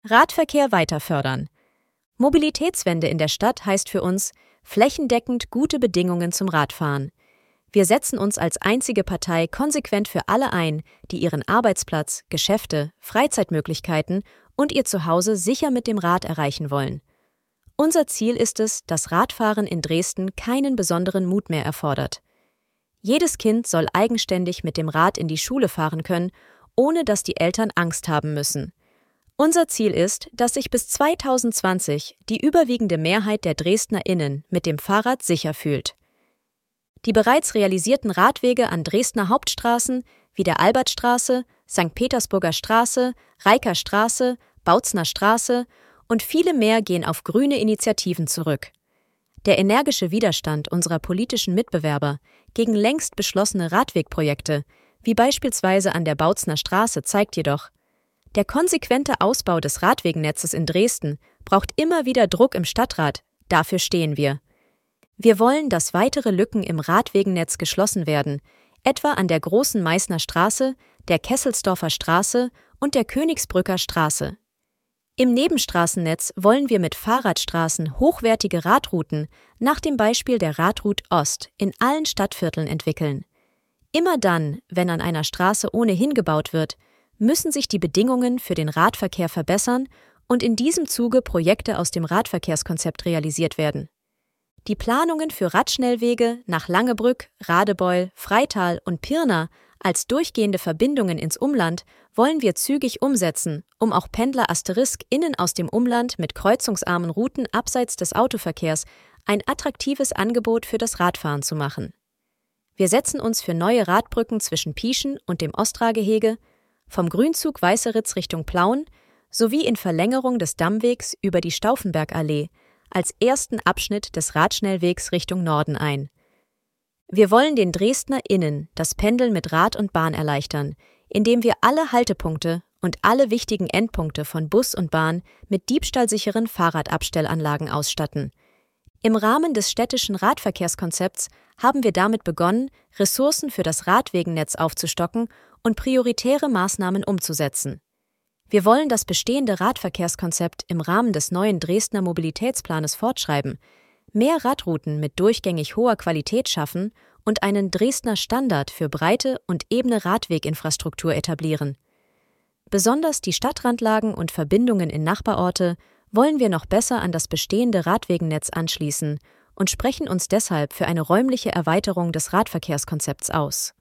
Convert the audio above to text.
Radverkehr weiter fördern. Mobilitätswende in der Stadt heißt für uns flächendeckend gute Bedingungen zum Radfahren. Wir setzen uns als einzige Partei konsequent für alle ein, die ihren Arbeitsplatz, Geschäfte, Freizeitmöglichkeiten und ihr Zuhause sicher mit dem Rad erreichen wollen. Unser Ziel ist es, dass Radfahren in Dresden keinen besonderen Mut mehr erfordert. Jedes Kind soll eigenständig mit dem Rad in die Schule fahren können, ohne dass die Eltern Angst haben müssen. Unser Ziel ist, dass sich bis 2020 die überwiegende Mehrheit der DresdnerInnen mit dem Fahrrad sicher fühlt. Die bereits realisierten Radwege an Dresdner Hauptstraßen wie der Albertstraße, St. Petersburger Straße, Reiker Straße, Bautzner Straße und viele mehr gehen auf grüne Initiativen zurück. Der energische Widerstand unserer politischen Mitbewerber gegen längst beschlossene Radwegprojekte, wie beispielsweise an der Bautzner Straße, zeigt jedoch, der konsequente Ausbau des Radwegennetzes in Dresden braucht immer wieder Druck im Stadtrat, dafür stehen wir. Wir wollen, dass weitere Lücken im Radwegennetz geschlossen werden, etwa an der Großen Meißner Straße, der Kesselsdorfer Straße und der Königsbrücker Straße. Im Nebenstraßennetz wollen wir mit Fahrradstraßen hochwertige Radrouten nach dem Beispiel der Radroute Ost in allen Stadtvierteln entwickeln. Immer dann, wenn an einer Straße ohnehin gebaut wird, müssen sich die Bedingungen für den Radverkehr verbessern und in diesem Zuge Projekte aus dem Radverkehrskonzept realisiert werden. Die Planungen für Radschnellwege nach Langebrück, Radebeul, Freital und Pirna als durchgehende Verbindungen ins Umland wollen wir zügig umsetzen, um auch Pendler *innen aus dem Umland mit kreuzungsarmen Routen abseits des Autoverkehrs ein attraktives Angebot für das Radfahren zu machen. Wir setzen uns für neue Radbrücken zwischen Pieschen und dem Ostra-Gehege, vom Grünzug Weißeritz Richtung Plauen sowie in Verlängerung des Dammwegs über die Stauffenbergallee als ersten Abschnitt des Radschnellwegs Richtung Norden ein. Wir wollen den DresdnerInnen das Pendeln mit Rad und Bahn erleichtern, indem wir alle Haltepunkte und alle wichtigen Endpunkte von Bus und Bahn mit diebstahlsicheren Fahrradabstellanlagen ausstatten. Im Rahmen des städtischen Radverkehrskonzepts haben wir damit begonnen, Ressourcen für das Radwegennetz aufzustocken und prioritäre Maßnahmen umzusetzen. Wir wollen das bestehende Radverkehrskonzept im Rahmen des neuen Dresdner Mobilitätsplanes fortschreiben, mehr Radrouten mit durchgängig hoher Qualität schaffen und einen Dresdner Standard für breite und ebene Radweginfrastruktur etablieren. Besonders die Stadtrandlagen und Verbindungen in Nachbarorte wollen wir noch besser an das bestehende Radwegennetz anschließen und sprechen uns deshalb für eine räumliche Erweiterung des Radverkehrskonzepts aus.